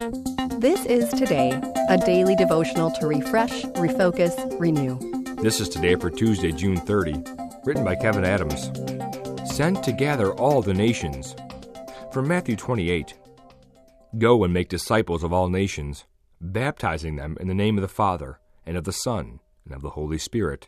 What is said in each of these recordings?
This is Today, a daily devotional to refresh, refocus, renew. This is Today for Tuesday, June 30, written by Kevin Adams. Sent to gather all the nations. From Matthew 28. Go and make disciples of all nations, baptizing them in the name of the Father, and of the Son, and of the Holy Spirit.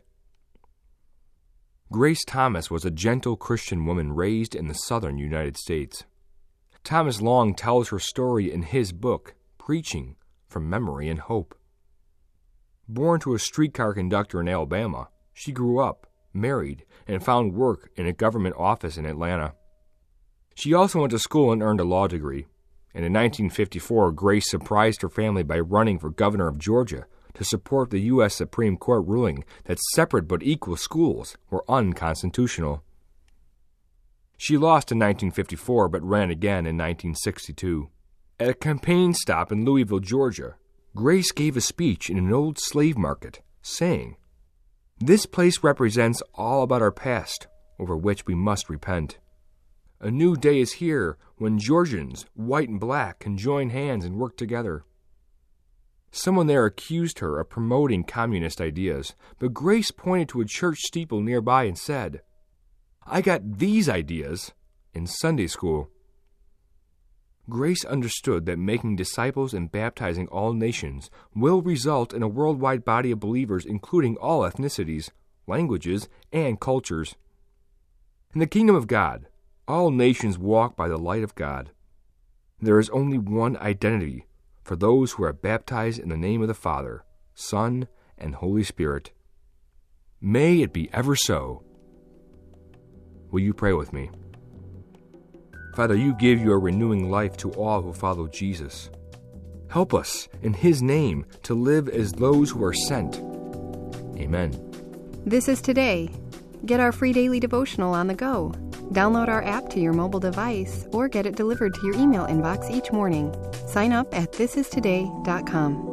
Grace Thomas was a gentle Christian woman raised in the southern United States. Thomas Long tells her story in his book, Preaching from Memory and Hope. Born to a streetcar conductor in Alabama, she grew up, married, and found work in a government office in Atlanta. She also went to school and earned a law degree. And in 1954, Grace surprised her family by running for governor of Georgia to support the U.S. Supreme Court ruling that separate but equal schools were unconstitutional. She lost in 1954 but ran again in 1962. At a campaign stop in Louisville, Georgia, Grace gave a speech in an old slave market, saying, "This place represents all about our past, over which we must repent. A new day is here when Georgians, white and black, can join hands and work together." Someone there accused her of promoting communist ideas, but Grace pointed to a church steeple nearby and said, "I got these ideas in Sunday school." Grace understood that making disciples and baptizing all nations will result in a worldwide body of believers including all ethnicities, languages, and cultures. In the kingdom of God, all nations walk by the light of God. There is only one identity for those who are baptized in the name of the Father, Son, and Holy Spirit. May it be ever so. Will you pray with me? Father, you give your renewing life to all who follow Jesus. Help us, in his name, to live as those who are sent. Amen. This is Today. Get our free daily devotional on the go. Download our app to your mobile device or get it delivered to your email inbox each morning. Sign up at thisistoday.com.